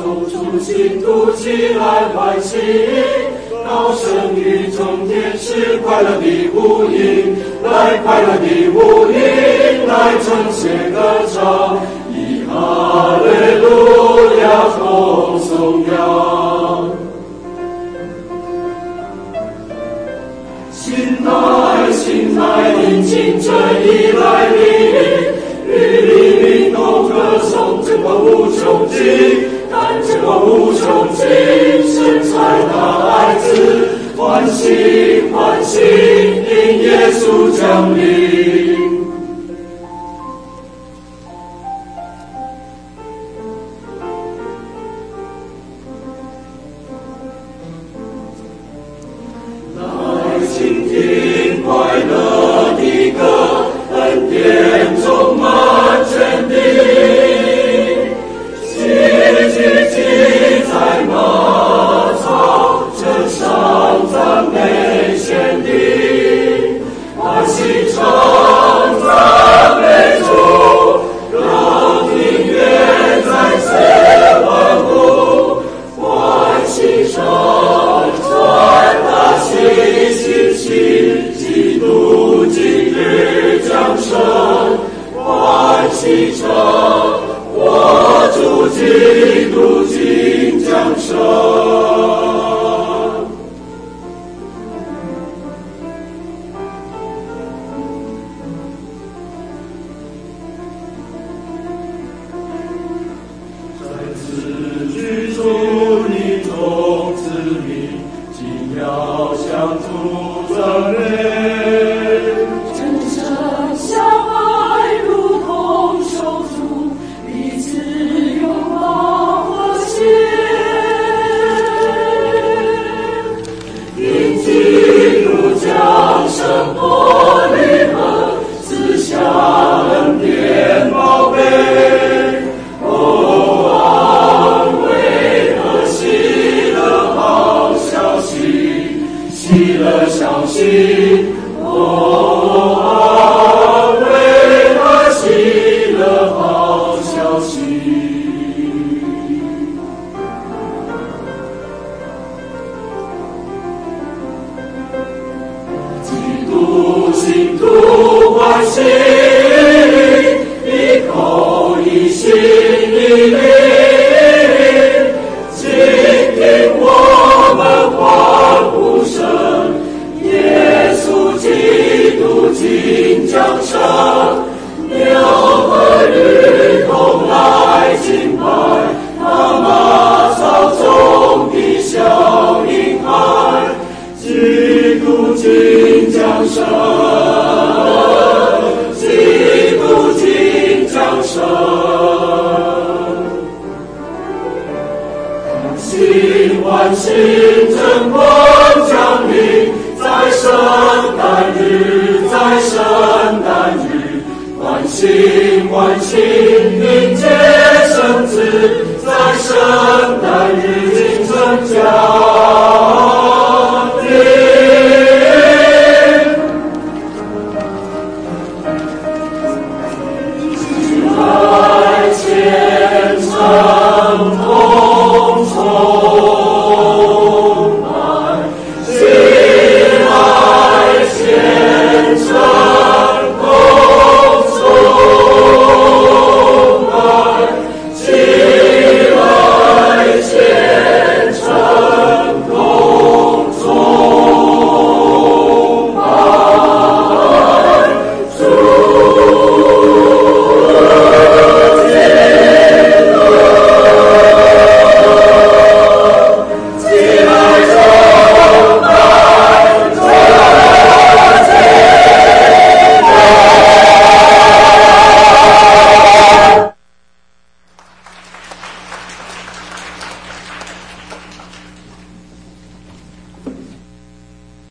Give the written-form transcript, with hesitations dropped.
众出行突起来欢喜，高声与众天使快乐的呼应，来快乐的呼应，来称谢歌唱，以哈利路亚同颂扬。醒来，临近这一来临，与黎明同歌颂，真光无穷尽，但真光无穷尽，神才大爱子，欢喜欢喜，因耶稣降临。来倾听快乐的歌，恩典充满全地，聚在马槽车上赞美献地，欢喜唱赞美主，让音乐再次欢呼，欢喜唱传达喜基督今日降生，欢喜唱我主基督今降生。在此居住你众子民，今要向主赞美， 真诚相爱如同手足，彼此拥抱和谐。因基督降生破离合，赐下恩典宝贝。喜乐相信，安慰和喜乐好消息。基督信徒欢喜，一口一心一灵，请听我们欢呼声。耶稣基督今降生，鸟和日同来敬拜，那马槽中的小婴孩，基督今降生，基督今降生。欢欣真光降临，在圣诞日，在圣诞日，欢欣欢欣迎接圣子，在圣诞日今生降。